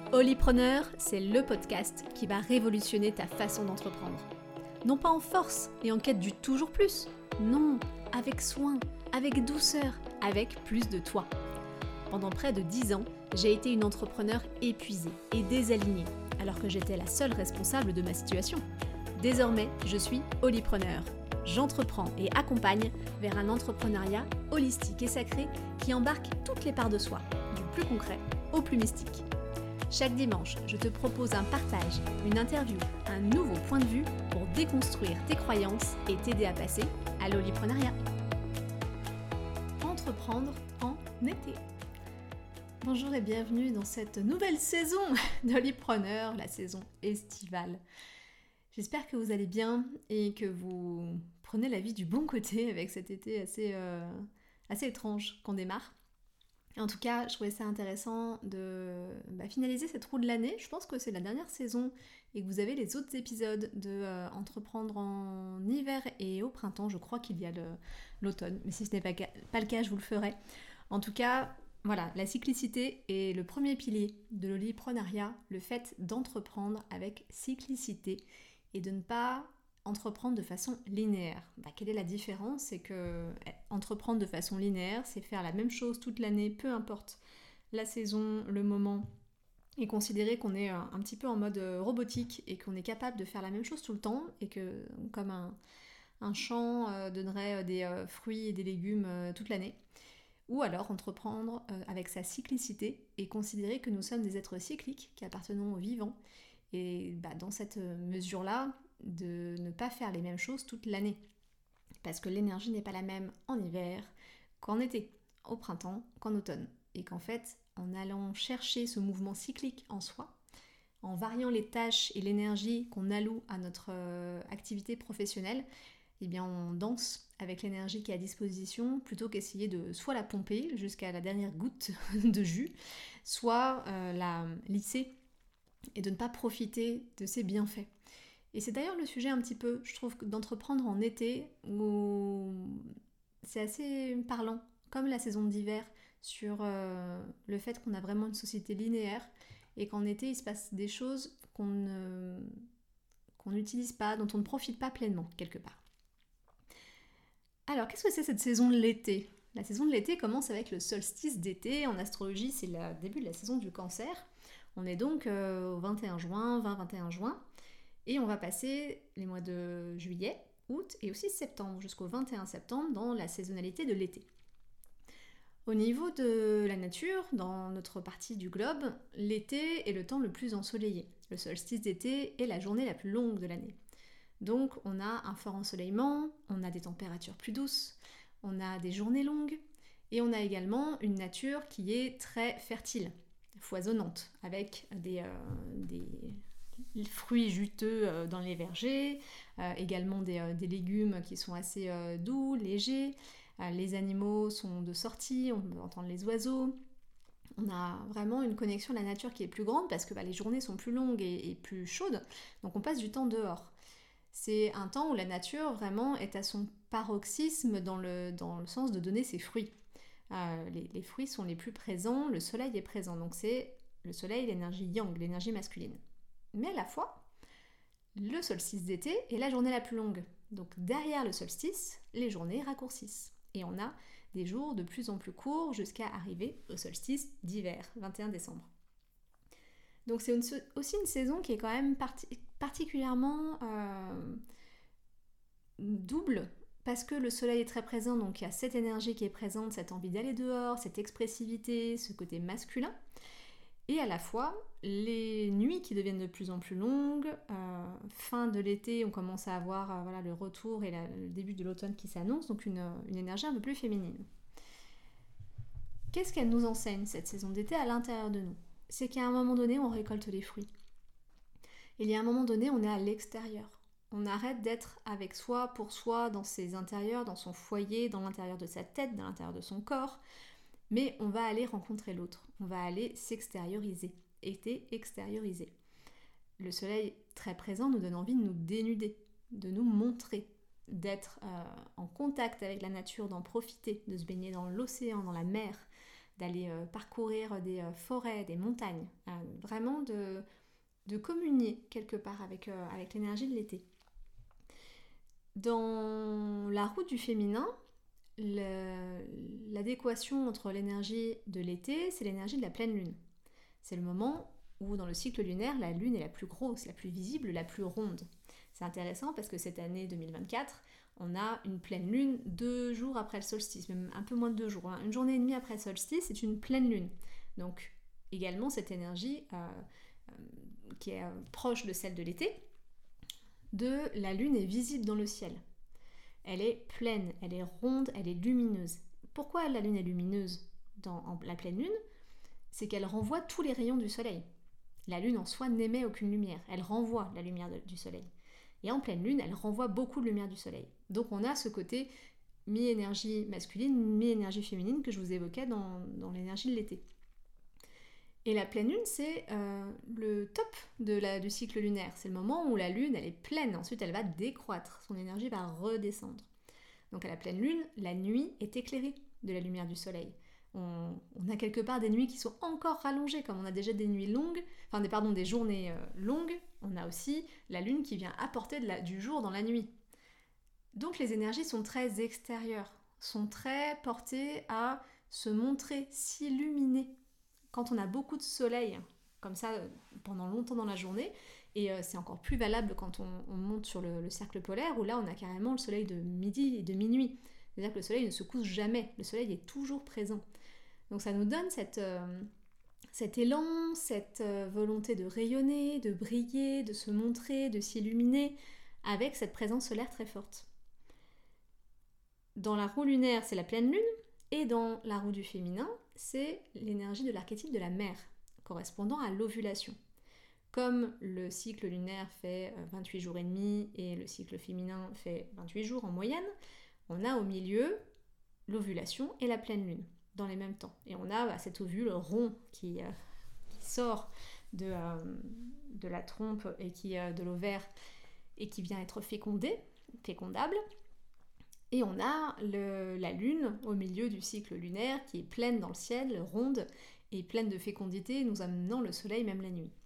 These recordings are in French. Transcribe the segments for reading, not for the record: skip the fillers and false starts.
Holypreneur, c'est le podcast qui va révolutionner ta façon d'entreprendre. Non pas en force et en quête du toujours plus, non, avec soin, avec douceur, avec plus de toi. Pendant près de 10 ans, j'ai été une entrepreneur épuisée et désalignée, alors que j'étais la seule responsable de ma situation. Désormais, je suis Holypreneur. J'entreprends et accompagne vers un entrepreneuriat holistique et sacré qui embarque toutes les parts de soi, du plus concret au plus mystique. Chaque dimanche, je te propose un partage, une interview, un nouveau point de vue pour déconstruire tes croyances et t'aider à passer à l'holypreneuriat. Entreprendre en été. Bonjour et bienvenue dans cette nouvelle saison d'Holypreneur, la saison estivale. J'espère que vous allez bien et que vous prenez la vie du bon côté avec cet été assez étrange qu'on démarre. En tout cas, je trouvais ça intéressant de finaliser cette roue de l'année. Je pense que c'est la dernière saison et que vous avez les autres épisodes de Entreprendre en hiver et au printemps. Je crois qu'il y a l'automne, mais si ce n'est pas le cas, je vous le ferai. En tout cas, voilà, la cyclicité est le premier pilier de l'holypreneuriat, le fait d'entreprendre avec cyclicité et de ne pas entreprendre de façon linéaire. Quelle est la différence? C'est que entreprendre de façon linéaire, c'est faire la même chose toute l'année, peu importe la saison, le moment, et considérer qu'on est un petit peu en mode robotique et qu'on est capable de faire la même chose tout le temps et que comme un champ donnerait des fruits et des légumes toute l'année. Ou alors entreprendre avec sa cyclicité et considérer que nous sommes des êtres cycliques qui appartenons au vivant. Et dans cette mesure-là, de ne pas faire les mêmes choses toute l'année. Parce que l'énergie n'est pas la même en hiver qu'en été, au printemps qu'en automne. Et qu'en fait, en allant chercher ce mouvement cyclique en soi, en variant les tâches et l'énergie qu'on alloue à notre activité professionnelle, eh bien on danse avec l'énergie qui est à disposition plutôt qu'essayer de soit la pomper jusqu'à la dernière goutte de jus, soit la lisser et de ne pas profiter de ses bienfaits. Et c'est d'ailleurs le sujet un petit peu, je trouve, d'entreprendre en été, où c'est assez parlant, comme la saison d'hiver, sur le fait qu'on a vraiment une société linéaire et qu'en été, il se passe des choses qu'on n'utilise pas, dont on ne profite pas pleinement, quelque part. Alors, qu'est-ce que c'est cette saison de l'été ? La saison de l'été commence avec le solstice d'été. En astrologie, c'est le début de la saison du Cancer. On est donc au 21 juin, 20-21 juin. Et on va passer les mois de juillet, août et aussi septembre, jusqu'au 21 septembre dans la saisonnalité de l'été. Au niveau de la nature, dans notre partie du globe, l'été est le temps le plus ensoleillé. Le solstice d'été est la journée la plus longue de l'année. Donc on a un fort ensoleillement, on a des températures plus douces, on a des journées longues et on a également une nature qui est très fertile, foisonnante, avec des fruits juteux dans les vergers, également des légumes qui sont assez doux, légers. Les animaux sont de sortie, on peut entendre les oiseaux. On a vraiment une connexion à la nature qui est plus grande parce que les journées sont plus longues et plus chaudes, donc on passe du temps dehors. C'est un temps où la nature vraiment est à son paroxysme dans le sens de donner ses fruits. Les fruits sont les plus présents, le soleil est présent, donc c'est le soleil, l'énergie yang, l'énergie masculine. Mais à la fois, le solstice d'été est la journée la plus longue. Donc derrière le solstice, les journées raccourcissent. Et on a des jours de plus en plus courts jusqu'à arriver au solstice d'hiver, 21 décembre. Donc c'est aussi une saison qui est quand même particulièrement double, parce que le soleil est très présent, donc il y a cette énergie qui est présente, cette envie d'aller dehors, cette expressivité, ce côté masculin. Et à la fois, les nuits qui deviennent de plus en plus longues, fin de l'été, on commence à avoir le retour et le début de l'automne qui s'annonce, donc une énergie un peu plus féminine. Qu'est-ce qu'elle nous enseigne, cette saison d'été, à l'intérieur de nous ? C'est qu'à un moment donné, on récolte les fruits. Il y a un moment donné, on est à l'extérieur. On arrête d'être avec soi, pour soi, dans ses intérieurs, dans son foyer, dans l'intérieur de sa tête, dans l'intérieur de son corps. Mais on va aller rencontrer l'autre, on va aller s'extérioriser, été extérioriser. Le soleil très présent nous donne envie de nous dénuder, de nous montrer, d'être en contact avec la nature, d'en profiter, de se baigner dans l'océan, dans la mer, d'aller parcourir des forêts, des montagnes, vraiment de communier quelque part avec l'énergie de l'été. Dans la roue du féminin, l'adéquation entre l'énergie de l'été, c'est l'énergie de la pleine lune. C'est le moment où dans le cycle lunaire, la lune est la plus grosse, la plus visible, la plus ronde. C'est intéressant parce que cette année 2024, on a une pleine lune 2 jours après le solstice, même un peu moins de 2 jours. Une journée et demie après le solstice, c'est une pleine lune. Donc également cette énergie qui est proche de celle de l'été, de la lune est visible dans le ciel. Elle est pleine, elle est ronde, elle est lumineuse. Pourquoi la lune est lumineuse dans la pleine lune ? C'est qu'elle renvoie tous les rayons du soleil. La lune en soi n'émet aucune lumière, elle renvoie la lumière du soleil. Et en pleine lune, elle renvoie beaucoup de lumière du soleil. Donc on a ce côté mi-énergie masculine, mi-énergie féminine que je vous évoquais dans l'énergie de l'été. Et la pleine lune, c'est le top du cycle lunaire. C'est le moment où la lune, elle est pleine. Ensuite, elle va décroître. Son énergie va redescendre. Donc à la pleine lune, la nuit est éclairée de la lumière du soleil. On a quelque part des nuits qui sont encore rallongées, comme on a déjà des nuits longues, des journées longues. On a aussi la lune qui vient apporter du jour dans la nuit. Donc les énergies sont très extérieures, sont très portées à se montrer, s'illuminer. Quand on a beaucoup de soleil, comme ça, pendant longtemps dans la journée, et c'est encore plus valable quand on monte sur le cercle polaire, où là on a carrément le soleil de midi et de minuit. C'est-à-dire que le soleil ne se couche jamais, le soleil est toujours présent. Donc ça nous donne cet élan, cette volonté de rayonner, de briller, de se montrer, de s'illuminer, avec cette présence solaire très forte. Dans la roue lunaire, c'est la pleine lune, et dans la roue du féminin, c'est l'énergie de l'archétype de la mère, correspondant à l'ovulation. Comme le cycle lunaire fait 28 jours et demi et le cycle féminin fait 28 jours en moyenne, on a au milieu l'ovulation et la pleine lune dans les mêmes temps. Et on a cet ovule rond qui sort de la trompe et de l'ovaire et qui vient être fécondable. Et on a la lune au milieu du cycle lunaire qui est pleine dans le ciel, ronde et pleine de fécondité, nous amenant le soleil même la nuit.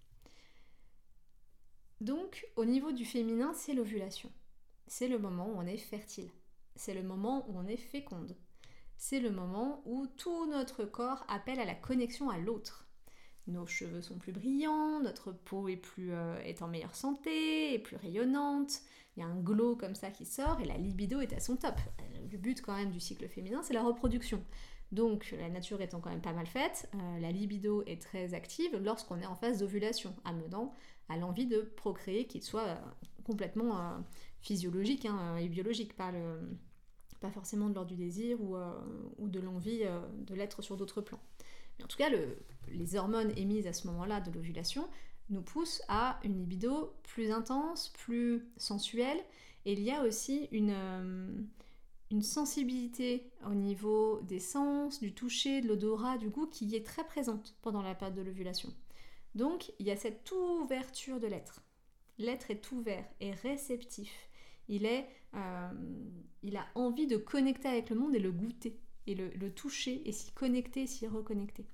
Donc au niveau du féminin, c'est l'ovulation. C'est le moment où on est fertile. C'est le moment où on est féconde. C'est le moment où tout notre corps appelle à la connexion à l'autre. Nos cheveux sont plus brillants, notre peau est en meilleure santé, est plus rayonnante, il y a un glow comme ça qui sort et la libido est à son top. Le but quand même du cycle féminin, c'est la reproduction. Donc la nature étant quand même pas mal faite, la libido est très active lorsqu'on est en phase d'ovulation, amenant à l'envie de procréer qui soit complètement physiologique et biologique, pas forcément de l'ordre du désir ou de l'envie de l'être sur d'autres plans. Mais en tout cas, les hormones émises à ce moment-là de l'ovulation nous poussent à une libido plus intense, plus sensuelle, et il y a aussi une sensibilité au niveau des sens, du toucher, de l'odorat, du goût qui est très présente pendant la période de l'ovulation. Donc il y a cette ouverture de l'être. L'être est ouvert, est réceptif. Il a envie de connecter avec le monde et le goûter, et le toucher, et s'y connecter, s'y reconnecter.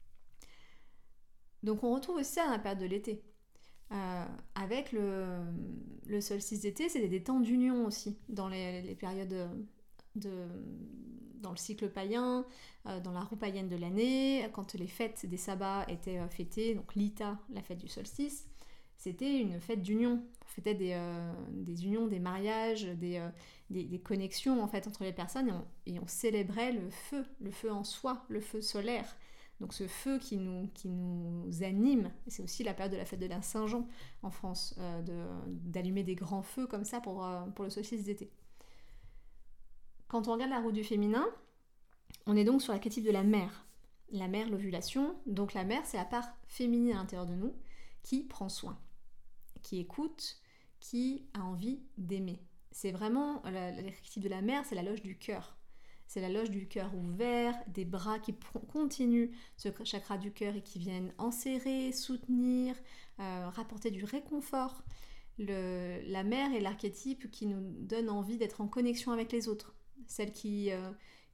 Donc on retrouve aussi ça dans la période de l'été. Avec le solstice d'été, c'est des temps d'union aussi, dans les périodes dans le cycle païen, dans la roue païenne de l'année, quand les fêtes des sabbats étaient fêtées, donc l'Ita, la fête du solstice, c'était une fête d'union. On fêtait des unions, des mariages, des connexions en fait entre les personnes et on célébrait le feu en soi, le feu solaire. Donc ce feu qui nous anime, c'est aussi la période de la fête de la Saint-Jean en France, d'allumer des grands feux comme ça pour le solstice d'été. Quand on regarde la roue du féminin, on est donc sur l'archétype de la mère. La mère, l'ovulation. Donc la mère, c'est la part féminine à l'intérieur de nous qui prend soin, qui écoute, qui a envie d'aimer. C'est vraiment l'archétype de la mère, c'est la loge du cœur. C'est la loge du cœur ouvert, des bras qui continuent ce chakra du cœur et qui viennent enserrer, soutenir, rapporter du réconfort. La mère est l'archétype qui nous donne envie d'être en connexion avec les autres. Celle qui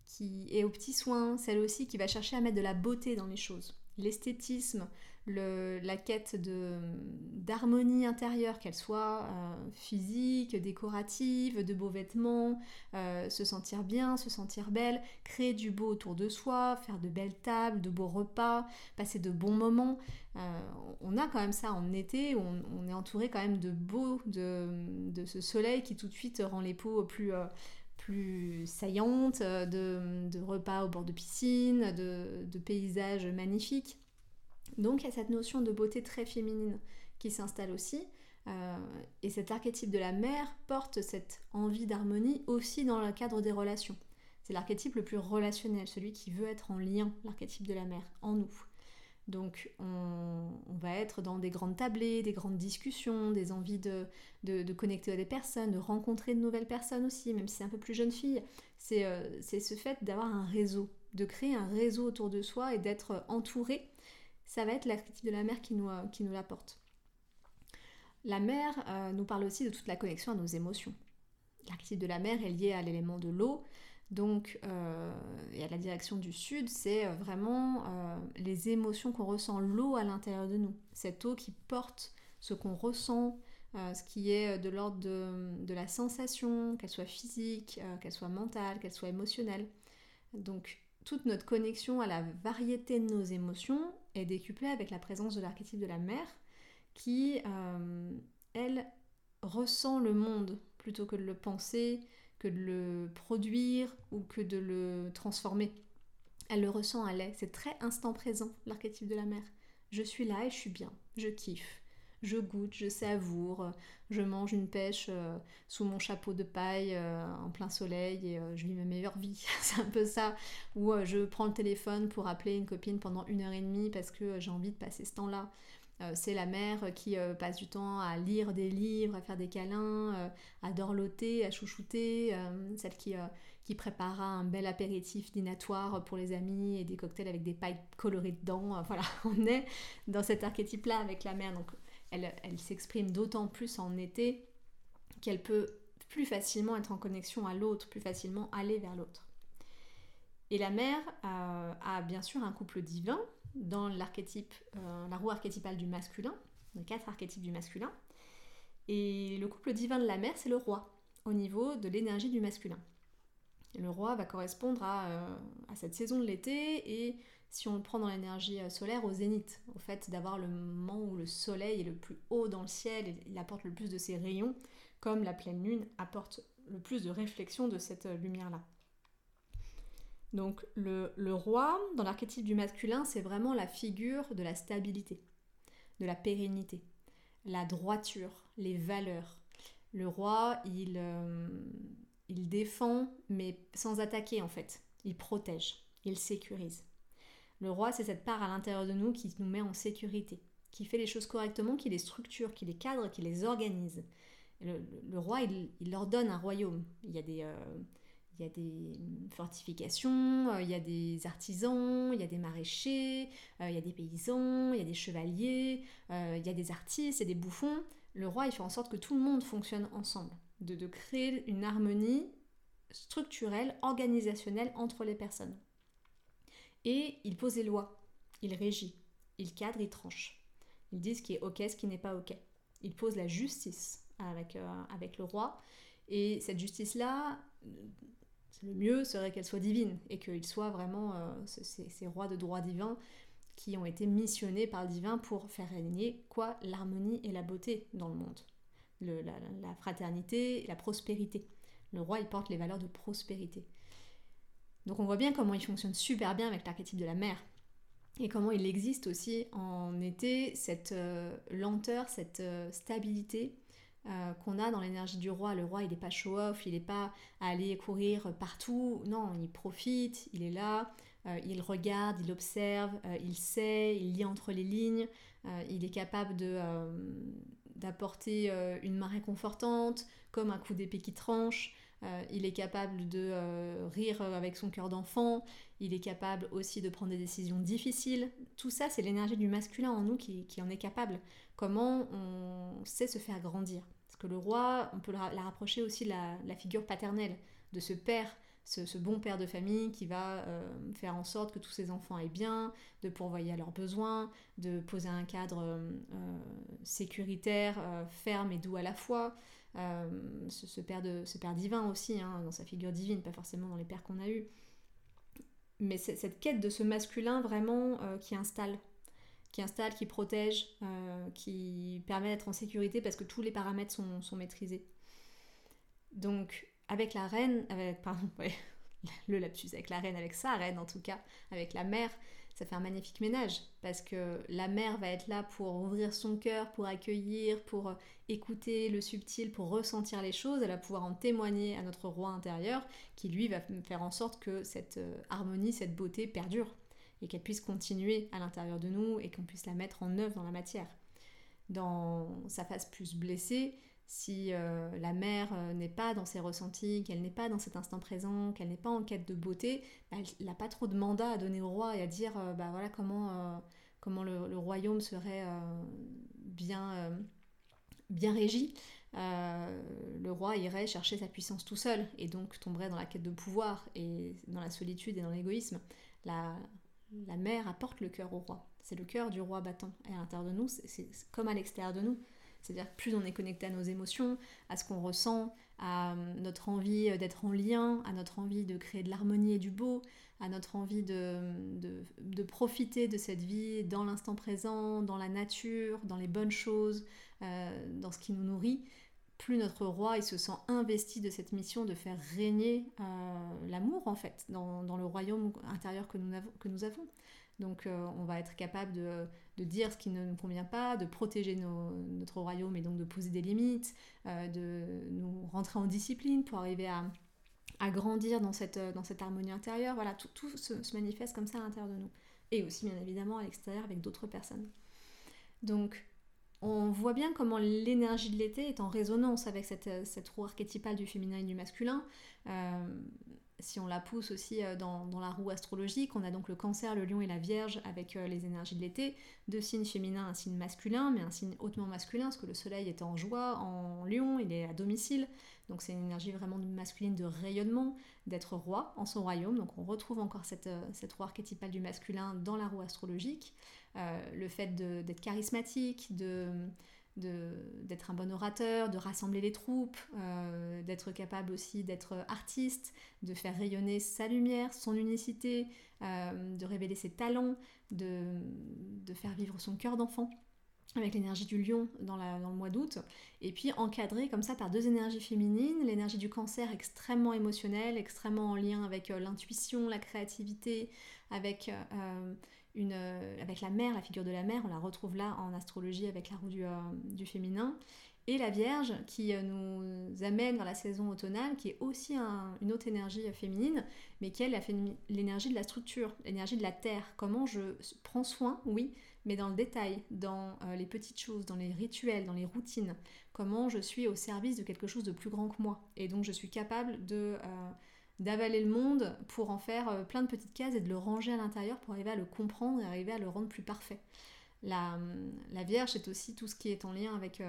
qui est aux petits soins, celle aussi qui va chercher à mettre de la beauté dans les choses. L'esthétisme, la quête d'harmonie intérieure, qu'elle soit physique, décorative, de beaux vêtements, se sentir bien, se sentir belle, créer du beau autour de soi, faire de belles tables, de beaux repas, passer de bons moments. On a quand même ça en été, où on est entouré quand même de beau, de ce soleil qui tout de suite rend les peaux plus saillantes, de repas au bord de piscine, de paysages magnifiques. Donc il y a cette notion de beauté très féminine qui s'installe aussi. Et cet archétype de la mère porte cette envie d'harmonie aussi dans le cadre des relations. C'est l'archétype le plus relationnel, celui qui veut être en lien, l'archétype de la mère, en nous. Donc on va être dans des grandes tablées, des grandes discussions, des envies de connecter à des personnes, de rencontrer de nouvelles personnes aussi, même si c'est un peu plus jeune fille. C'est ce fait d'avoir un réseau, de créer un réseau autour de soi et d'être entouré. Ça va être l'archétype de la mère qui nous l'apporte. La mère nous parle aussi de toute la connexion à nos émotions. L'archétype de la mère est lié à l'élément de l'eau, donc, et à la direction du sud, c'est vraiment les émotions qu'on ressent, l'eau à l'intérieur de nous. Cette eau qui porte ce qu'on ressent, ce qui est de l'ordre de la sensation, qu'elle soit physique, qu'elle soit mentale, qu'elle soit émotionnelle. Donc, toute notre connexion à la variété de nos émotions est décuplée avec la présence de l'archétype de la mère qui, elle, ressent le monde plutôt que de le penser, que de le produire ou que de le transformer. Elle le ressent, elle est. C'est très instant présent, l'archétype de la mère. Je suis là et je suis bien. Je kiffe. Je goûte, je savoure. Je mange une pêche sous mon chapeau de paille en plein soleil et je vis ma meilleure vie. C'est un peu ça. Ou je prends le téléphone pour appeler une copine pendant 1h30 parce que j'ai envie de passer ce temps-là. C'est la mère qui passe du temps à lire des livres, à faire des câlins, à dorloter, à chouchouter, celle qui préparera un bel apéritif dînatoire pour les amis et des cocktails avec des pailles colorées dedans. Voilà, on est dans cet archétype-là avec la mère. Donc elle s'exprime d'autant plus en été qu'elle peut plus facilement être en connexion à l'autre, plus facilement aller vers l'autre. Et la mère a bien sûr un couple divin dans l'archétype, la roue archétypale du masculin, les 4 archétypes du masculin. Et le couple divin de la mère, c'est le roi, au niveau de l'énergie du masculin. Et le roi va correspondre à cette saison de l'été, et si on le prend dans l'énergie solaire, au zénith, au fait d'avoir le moment où le soleil est le plus haut dans le ciel, et il apporte le plus de ses rayons, comme la pleine lune apporte le plus de réflexion de cette lumière-là. Donc le roi, dans l'archétype du masculin, c'est vraiment la figure de la stabilité, de la pérennité, la droiture, les valeurs. Le roi, il défend, mais sans attaquer en fait. Il protège, il sécurise. Le roi, c'est cette part à l'intérieur de nous qui nous met en sécurité, qui fait les choses correctement, qui les structure, qui les cadre, qui les organise. Le roi, il ordonne un royaume. Il y a des fortifications, il y a des artisans, il y a des maraîchers, il y a des paysans, il y a des chevaliers, il y a des artistes et des bouffons. Le roi, il fait en sorte que tout le monde fonctionne ensemble, de créer une harmonie structurelle, organisationnelle entre les personnes. Et il pose les lois, il régit, il cadre, il tranche. Il dit ce qui est ok, ce qui n'est pas ok. Il pose la justice avec le roi. Et cette justice-là, le mieux serait qu'elle soit divine et qu'il soit vraiment ces rois de droit divin qui ont été missionnés par le divin pour faire régner l'harmonie et la beauté dans le monde. La fraternité et la prospérité. Le roi, il porte les valeurs de prospérité. Donc on voit bien comment il fonctionne super bien avec l'archétype de la mère et comment il existe aussi en été cette lenteur, cette stabilité qu'on a dans l'énergie du roi. Le roi, il n'est pas show-off, il n'est pas à aller courir partout. Non, il profite, il est là, il regarde, il observe, il sait, il lit entre les lignes, il est capable d'apporter une main réconfortante, comme un coup d'épée qui tranche. Il est capable de rire avec son cœur d'enfant, il est capable aussi de prendre des décisions difficiles. Tout ça, c'est l'énergie du masculin en nous qui en est capable. Comment on sait se faire grandir. Parce que le roi, on peut la rapprocher aussi de la figure paternelle, de ce père, ce bon père de famille qui va faire en sorte que tous ses enfants aillent bien, de pourvoyer à leurs besoins, de poser un cadre sécuritaire, ferme et doux à la fois. Ce père divin aussi, hein, dans sa figure divine, pas forcément dans les pères qu'on a eus. Mais c'est cette quête de ce masculin vraiment qui installe, qui protège, qui permet d'être en sécurité parce que tous les paramètres sont maîtrisés. Donc, avec la reine, le lapsus, avec la reine, avec sa reine en tout cas, avec la mère, ça fait un magnifique ménage parce que la mère va être là pour ouvrir son cœur, pour accueillir, pour écouter le subtil, pour ressentir les choses. Elle va pouvoir en témoigner à notre roi intérieur qui lui va faire en sorte que cette harmonie, cette beauté perdure et qu'elle puisse continuer à l'intérieur de nous et qu'on puisse la mettre en œuvre dans la matière. Dans sa phase plus blessée, si la mère n'est pas dans ses ressentis, qu'elle n'est pas dans cet instant présent, qu'elle n'est pas en quête de beauté, elle n'a pas trop de mandat à donner au roi et à dire voilà comment le royaume serait bien régi. Le roi irait chercher sa puissance tout seul et donc tomberait dans la quête de pouvoir et dans la solitude et dans l'égoïsme. La mère apporte le cœur au roi. C'est le cœur du roi battant. Et à l'intérieur de nous, c'est comme à l'extérieur de nous. C'est-à-dire que plus on est connecté à nos émotions, à ce qu'on ressent, à notre envie d'être en lien, à notre envie de créer de l'harmonie et du beau, à notre envie de profiter de cette vie dans l'instant présent, dans la nature, dans les bonnes choses, dans ce qui nous nourrit, plus notre roi il se sent investi de cette mission de faire régner l'amour en fait dans le royaume intérieur que nous avons. Donc on va être capable de dire ce qui ne nous convient pas, de protéger notre royaume et donc de poser des limites, de nous rentrer en discipline pour arriver à grandir dans cette harmonie intérieure. Voilà, tout se manifeste comme ça à l'intérieur de nous. Et aussi bien évidemment à l'extérieur avec d'autres personnes. Donc on voit bien comment l'énergie de l'été est en résonance avec cette roue archétypale du féminin et du masculin. Si on la pousse aussi dans la roue astrologique, on a donc le Cancer, le Lion et la Vierge avec les énergies de l'été, deux signes féminins, un signe masculin, mais un signe hautement masculin, parce que le soleil est en joie, en Lion, il est à domicile, donc c'est une énergie vraiment masculine de rayonnement, d'être roi en son royaume, donc on retrouve encore cette roue archétypale du masculin dans la roue astrologique, le fait d'être charismatique, d'être un bon orateur, de rassembler les troupes, d'être capable aussi d'être artiste, de faire rayonner sa lumière, son unicité, de révéler ses talents, de faire vivre son cœur d'enfant avec l'énergie du lion dans le mois d'août, et puis encadré comme ça par deux énergies féminines, l'énergie du Cancer extrêmement émotionnelle, extrêmement en lien avec l'intuition, la créativité, avec la mère, la figure de la mère, on la retrouve là en astrologie avec la roue du féminin, et la Vierge qui nous amène vers la saison automnale, qui est aussi une autre énergie féminine, mais qui est l'énergie de la structure, l'énergie de la terre, comment je prends soin, oui, mais dans le détail, dans les petites choses, dans les rituels, dans les routines, comment je suis au service de quelque chose de plus grand que moi, et donc je suis capable d'avaler le monde pour en faire plein de petites cases et de le ranger à l'intérieur pour arriver à le comprendre et arriver à le rendre plus parfait. La Vierge, c'est aussi tout ce qui est en lien avec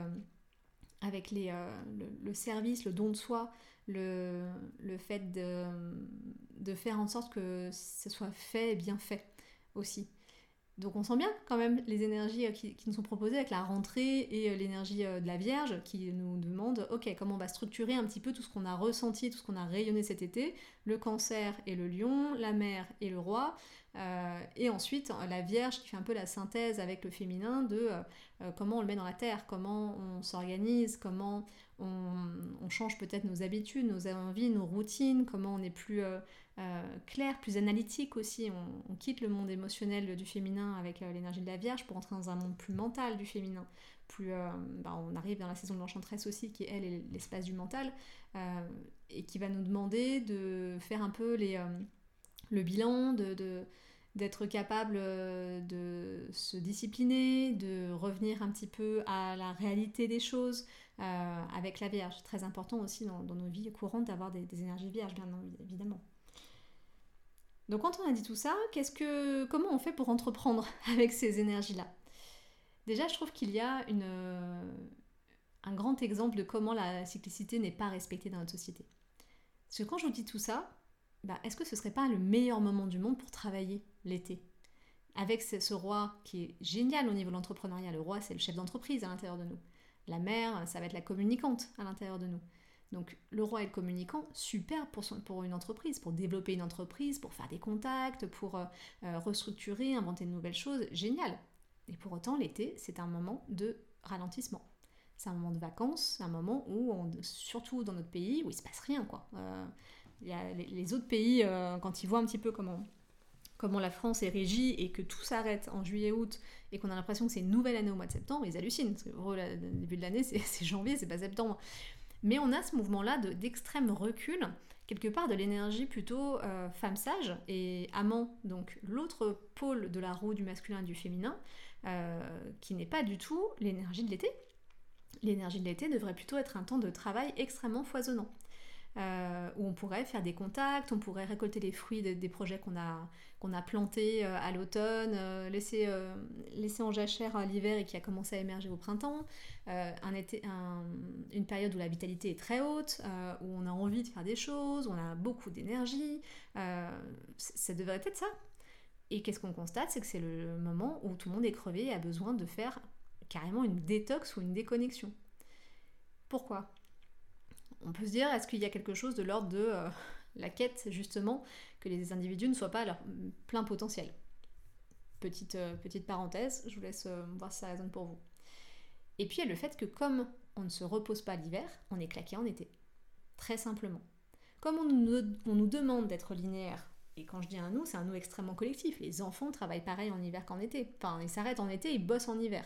le service, le don de soi, le fait de faire en sorte que ce soit fait et bien fait aussi. Donc on sent bien quand même les énergies qui nous sont proposées avec la rentrée et l'énergie de la Vierge qui nous demande ok, comment on va structurer un petit peu tout ce qu'on a ressenti, tout ce qu'on a rayonné cet été, le Cancer et le Lion, la mer et le roi, et ensuite la Vierge qui fait un peu la synthèse avec le féminin de comment on le met dans la terre, comment on s'organise, comment on change peut-être nos habitudes, nos envies, nos routines, comment on est plus clair, plus analytique aussi, on quitte le monde émotionnel du féminin avec l'énergie de la Vierge pour entrer dans un monde plus mental du féminin, on arrive dans la saison de l'Enchanteresse aussi qui elle est l'espace du mental et qui va nous demander de faire un peu le bilan, d'être capable de se discipliner, de revenir un petit peu à la réalité des choses avec la Vierge. Très important aussi dans nos vies courantes d'avoir des énergies vierges, bien évidemment. Donc quand on a dit tout ça, comment on fait pour entreprendre avec ces énergies-là ? Déjà, je trouve qu'il y a un grand exemple de comment la cyclicité n'est pas respectée dans notre société. Parce que quand je vous dis tout ça, est-ce que ce serait pas le meilleur moment du monde pour travailler l'été? Avec ce roi qui est génial au niveau de l'entrepreneuriat. Le roi, c'est le chef d'entreprise à l'intérieur de nous. La mère, ça va être la communicante à l'intérieur de nous. Donc le roi et le communicant, super pour une entreprise, pour développer une entreprise, pour faire des contacts, pour restructurer, inventer de nouvelles choses, génial. Et pour autant, l'été, c'est un moment de ralentissement. C'est un moment de vacances, c'est un moment où, surtout dans notre pays, où il ne se passe rien, quoi. Y a les autres pays, quand ils voient un petit peu comment la France est régie et que tout s'arrête en juillet-août et qu'on a l'impression que c'est une nouvelle année au mois de septembre, ils hallucinent. Parce que le début de l'année, c'est janvier, c'est pas septembre. Mais on a ce mouvement-là d'extrême recul, quelque part de l'énergie plutôt femme sage et amant, donc l'autre pôle de la roue du masculin et du féminin, qui n'est pas du tout l'énergie de l'été. L'énergie de l'été devrait plutôt être un temps de travail extrêmement foisonnant. Où on pourrait faire des contacts, on pourrait récolter les fruits des projets qu'on a plantés à l'automne, laisser en jachère à l'hiver et qui a commencé à émerger au printemps, une période où la vitalité est très haute, où on a envie de faire des choses, où on a beaucoup d'énergie, ça devrait être ça. Et qu'est-ce qu'on constate, c'est que c'est le moment où tout le monde est crevé et a besoin de faire carrément une détox ou une déconnexion. Pourquoi ? On peut se dire, est-ce qu'il y a quelque chose de l'ordre de la quête, justement, que les individus ne soient pas à leur plein potentiel? Petite parenthèse, je vous laisse voir si ça résonne pour vous. Et puis il y a le fait que comme on ne se repose pas l'hiver, on est claqué en été. Très simplement. Comme on nous demande d'être linéaire, et quand je dis un nous, c'est un nous extrêmement collectif. Les enfants travaillent pareil en hiver qu'en été. Enfin, ils s'arrêtent en été, ils bossent en hiver.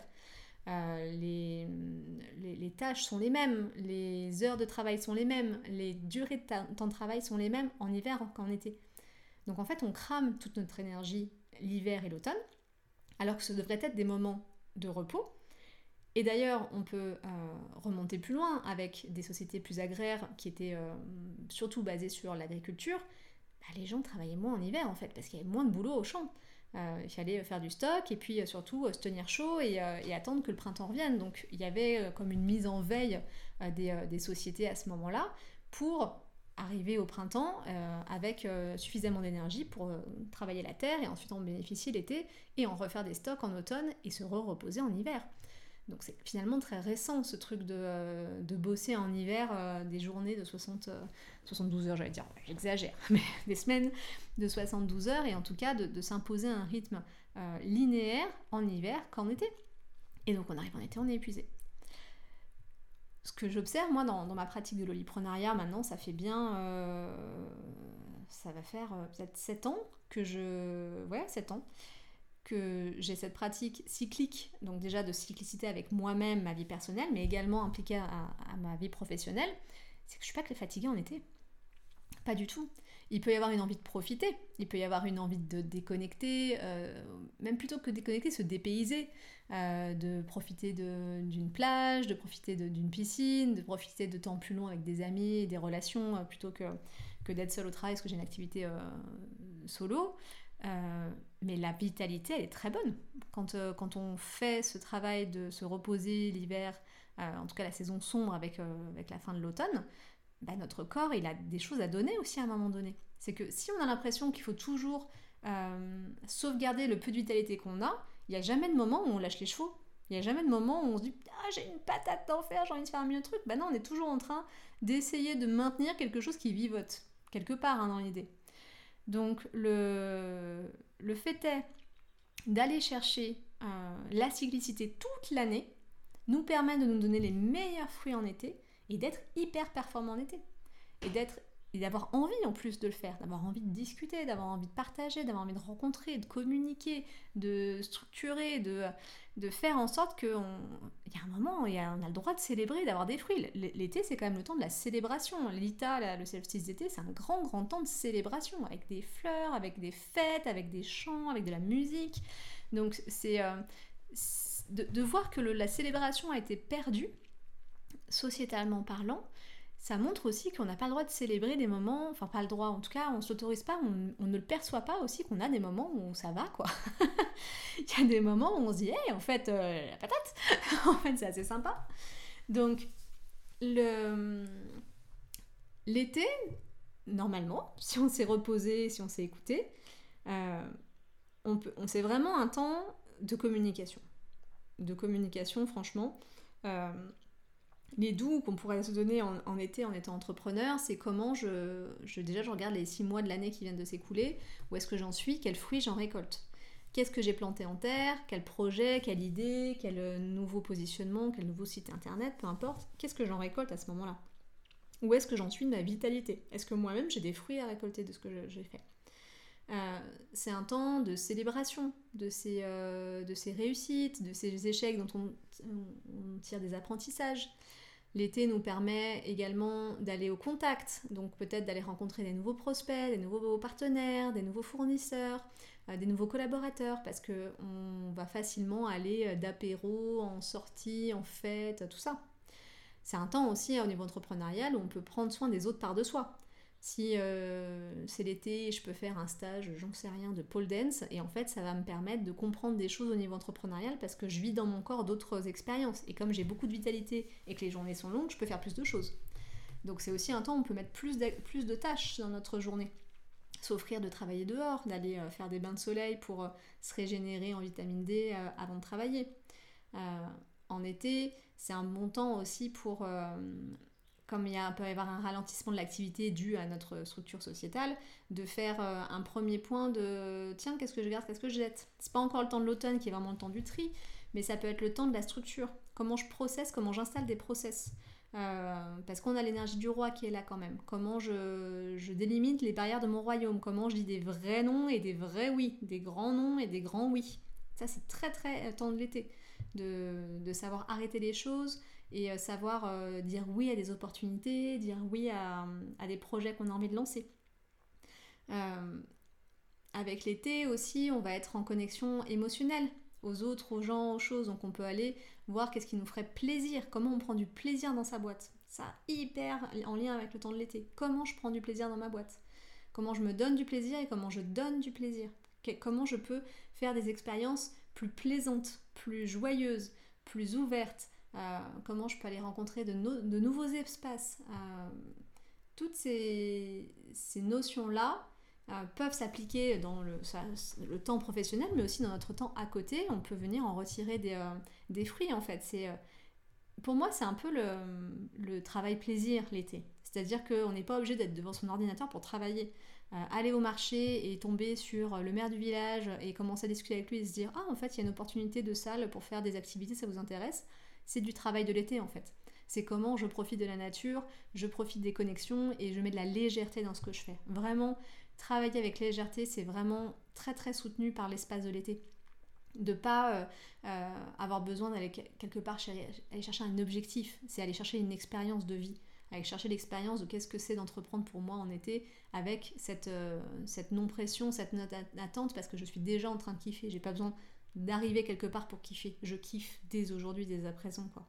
Les tâches sont les mêmes, les heures de travail sont les mêmes, les durées de temps de travail sont les mêmes en hiver qu'en été. Donc en fait, on crame toute notre énergie l'hiver et l'automne, alors que ce devrait être des moments de repos. Et d'ailleurs, on peut remonter plus loin avec des sociétés plus agraires qui étaient surtout basées sur l'agriculture. Les gens travaillaient moins en hiver en fait, parce qu'il y avait moins de boulot au champ. Il fallait faire du stock et puis surtout se tenir chaud et attendre que le printemps revienne. Donc il y avait comme une mise en veille des sociétés à ce moment-là pour arriver au printemps avec suffisamment d'énergie pour travailler la terre et ensuite en bénéficier l'été et en refaire des stocks en automne et se reposer en hiver. Donc c'est finalement très récent ce truc de bosser en hiver des journées de 72 heures, j'allais dire, j'exagère, mais des semaines de 72 heures et en tout cas de s'imposer un rythme linéaire en hiver qu'en été. Et donc on arrive en été, on est épuisé. Ce que j'observe moi dans ma pratique de l'oliprenariat maintenant, ça fait bien, ça va faire peut-être 7 ans que 7 ans que j'ai cette pratique cyclique, donc déjà de cyclicité avec moi-même, ma vie personnelle, mais également impliquée à ma vie professionnelle, c'est que je suis pas fatiguée en été. Pas du tout. Il peut y avoir une envie de profiter, il peut y avoir une envie de déconnecter, même plutôt que déconnecter, se dépayser, de profiter d'une plage, de profiter d'une piscine, de profiter de temps plus long avec des amis et des relations, plutôt que d'être seule au travail, parce que j'ai une activité solo. Mais la vitalité, elle est très bonne. Quand on fait ce travail de se reposer l'hiver, en tout cas la saison sombre avec la fin de l'automne, notre corps, il a des choses à donner aussi à un moment donné. C'est que si on a l'impression qu'il faut toujours sauvegarder le peu de vitalité qu'on a, il n'y a jamais de moment où on lâche les chevaux. Il n'y a jamais de moment où on se dit « Ah, j'ai une patate d'enfer, j'ai envie de faire un milieu de truc ». Non, on est toujours en train d'essayer de maintenir quelque chose qui vivote, quelque part dans l'idée. Donc le fait est d'aller chercher la cyclicité toute l'année nous permet de nous donner les meilleurs fruits en été et d'être hyper performant en été. Et d'avoir envie en plus de le faire, d'avoir envie de discuter, d'avoir envie de partager, d'avoir envie de rencontrer, de communiquer, de structurer, de faire en sorte qu'il y a un moment où on a le droit de célébrer, d'avoir des fruits. L'été, c'est quand même le temps de la célébration. L'ITA, le solstice d'été, c'est un grand, grand temps de célébration, avec des fleurs, avec des fêtes, avec des chants, avec de la musique. Donc, c'est de voir que la célébration a été perdue, sociétalement parlant. Ça montre aussi qu'on n'a pas le droit de célébrer des moments, enfin pas le droit, en tout cas on ne s'autorise pas, on ne le perçoit pas aussi qu'on a des moments où ça va quoi. Il y a des moments où on se dit hey, en fait la patate, en fait c'est assez sympa. Donc l'été, normalement, si on s'est reposé, si on s'est écouté, c'est vraiment un temps de communication. De communication, franchement. Les doux qu'on pourrait se donner en été en étant entrepreneur, c'est comment déjà je regarde les 6 mois de l'année qui viennent de s'écouler, où est-ce que j'en suis, quels fruits j'en récolte. Qu'est-ce que j'ai planté en terre, quel projet, quelle idée, quel nouveau positionnement, quel nouveau site internet, peu importe, qu'est-ce que j'en récolte à ce moment-là? Où est-ce que j'en suis de ma vitalité? Est-ce que moi-même j'ai des fruits à récolter de ce que j'ai fait? C'est un temps de célébration de ces réussites, de ces échecs dont on tire des apprentissages. L'été nous permet également d'aller au contact, donc peut-être d'aller rencontrer des nouveaux prospects, des nouveaux partenaires, des nouveaux fournisseurs, des nouveaux collaborateurs, parce qu'on va facilement aller d'apéro, en sortie, en fête, tout ça. C'est un temps aussi au niveau entrepreneurial où on peut prendre soin des autres par de soi. Si c'est l'été, je peux faire un stage, j'en sais rien, de pole dance, et en fait ça va me permettre de comprendre des choses au niveau entrepreneurial parce que je vis dans mon corps d'autres expériences. Et comme j'ai beaucoup de vitalité et que les journées sont longues, je peux faire plus de choses. Donc c'est aussi un temps où on peut mettre plus de tâches dans notre journée. S'offrir de travailler dehors, d'aller faire des bains de soleil pour se régénérer en vitamine D avant de travailler. En été, c'est un bon temps aussi pour... comme peut y avoir un ralentissement de l'activité dû à notre structure sociétale, de faire un premier point de tiens, qu'est-ce que je garde, qu'est-ce que je jette. C'est pas encore le temps de l'automne qui est vraiment le temps du tri, mais ça peut être le temps de la structure. Comment je processe, comment j'installe des process. Parce qu'on a l'énergie du roi qui est là quand même. Comment je délimite les barrières de mon royaume. Comment je dis des vrais non et des vrais oui. Des grands non et des grands oui. Ça, c'est très très temps de l'été. De savoir arrêter les choses et savoir dire oui à des opportunités, dire oui à des projets qu'on a envie de lancer. Avec l'été aussi, on va être en connexion émotionnelle aux autres, aux gens, aux choses. Donc on peut aller voir qu'est-ce qui nous ferait plaisir, comment on prend du plaisir dans sa boîte. Ça, hyper en lien avec le temps de l'été. Comment je prends du plaisir dans ma boîte? Comment je me donne du plaisir et comment je donne du plaisir? Comment je peux faire des expériences plus plaisantes, plus joyeuses, plus ouvertes? Comment je peux aller rencontrer de nouveaux espaces? Toutes ces notions-là peuvent s'appliquer dans le temps professionnel, mais aussi dans notre temps à côté. On peut venir en retirer des fruits, en fait. Pour moi, c'est un peu le travail plaisir, l'été. C'est-à-dire qu'on n'est pas obligé d'être devant son ordinateur pour travailler. Aller au marché et tomber sur le maire du village et commencer à discuter avec lui et se dire « Ah, en fait, il y a une opportunité de salle pour faire des activités, ça vous intéresse ?» C'est du travail de l'été, en fait. C'est comment je profite de la nature, je profite des connexions et je mets de la légèreté dans ce que je fais. Vraiment, travailler avec légèreté, c'est vraiment très très soutenu par l'espace de l'été. De ne pas avoir besoin d'aller quelque part aller chercher un objectif, c'est aller chercher une expérience de vie, aller chercher l'expérience de qu'est-ce que c'est d'entreprendre pour moi en été avec cette non-pression, cette non-attente parce que je suis déjà en train de kiffer, j'ai pas besoin d'arriver quelque part pour kiffer, je kiffe dès aujourd'hui, dès à présent, quoi.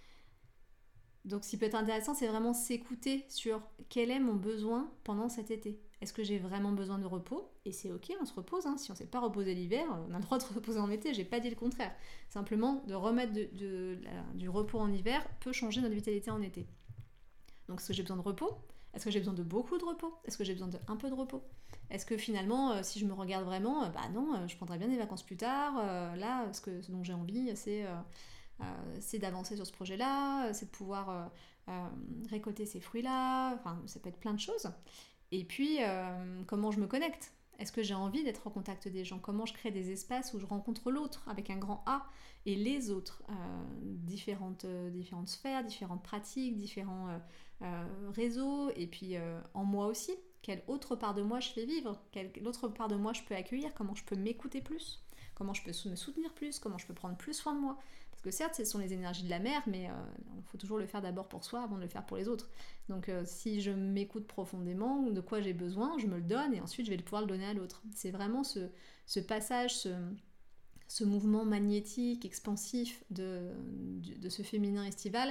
Donc ce qui peut être intéressant, c'est vraiment s'écouter sur quel est mon besoin pendant cet été. Est-ce que j'ai vraiment besoin de repos? Et c'est ok, on se repose. Hein. Si on ne s'est pas reposé l'hiver, on a le droit de se reposer en été, j'ai pas dit le contraire. Simplement, de remettre du repos en hiver peut changer notre vitalité en été. Donc est-ce que j'ai besoin de repos? Est-ce que j'ai besoin de beaucoup de repos? Est-ce que j'ai besoin d'un peu de repos? Est-ce que finalement, si je me regarde vraiment, bah non, je prendrais bien des vacances plus tard. Là, ce dont j'ai envie, c'est d'avancer sur ce projet-là, c'est de pouvoir récolter ces fruits-là, enfin ça peut être plein de choses. Et puis comment je me connecte? Est-ce que j'ai envie d'être en contact des gens? Comment je crée des espaces où je rencontre l'autre avec un grand A et les autres, différentes sphères, différentes pratiques, différents réseaux, et puis en moi aussi, quelle autre part de moi je fais vivre, quelle autre part de moi je peux accueillir, comment je peux m'écouter plus, comment je peux me soutenir plus, comment je peux prendre plus soin de moi. Parce que certes, ce sont les énergies de la mer, mais il faut toujours le faire d'abord pour soi avant de le faire pour les autres. Donc si je m'écoute profondément, de quoi j'ai besoin, je me le donne et ensuite je vais pouvoir le donner à l'autre. C'est vraiment ce passage, ce mouvement magnétique, expansif de ce féminin estival,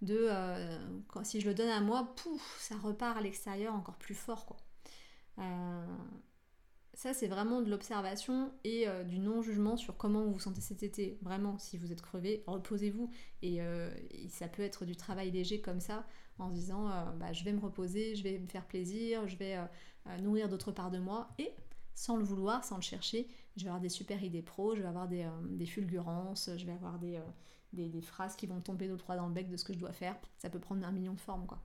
si je le donne à moi, pouf, ça repart à l'extérieur encore plus fort, quoi. ça, c'est vraiment de l'observation et du non-jugement sur comment vous vous sentez cet été. Vraiment, si vous êtes crevé, reposez-vous. Et ça peut être du travail léger comme ça, en se disant je vais me reposer, je vais me faire plaisir, je vais nourrir d'autres parts de moi. Et sans le vouloir, sans le chercher, je vais avoir des super idées pro, je vais avoir des fulgurances, je vais avoir des phrases qui vont tomber deux trois dans le bec de ce que je dois faire. Ça peut prendre 1 million de formes, quoi.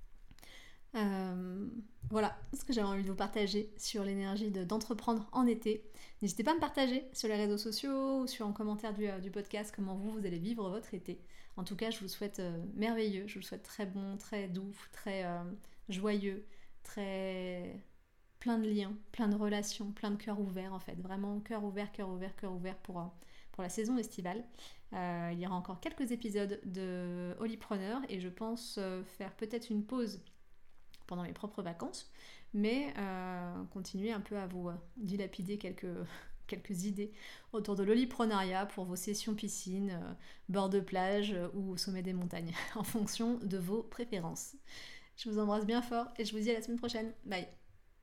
Voilà ce que j'avais envie de vous partager sur l'énergie d'entreprendre en été. N'hésitez pas à me partager sur les réseaux sociaux ou en commentaire du podcast comment vous allez vivre votre été. En tout cas, je vous souhaite merveilleux, je vous souhaite très bon, très doux, très joyeux, très plein de liens, plein de relations, plein de cœurs ouverts en fait. Vraiment cœur ouvert pour la saison estivale. Il y aura encore quelques épisodes de Holypreneur et je pense faire peut-être une pause pendant mes propres vacances, mais continuez un peu à vous dilapider quelques idées autour de l'holiprenariat pour vos sessions piscine, bord de plage ou au sommet des montagnes, en fonction de vos préférences. Je vous embrasse bien fort et je vous dis à la semaine prochaine. Bye!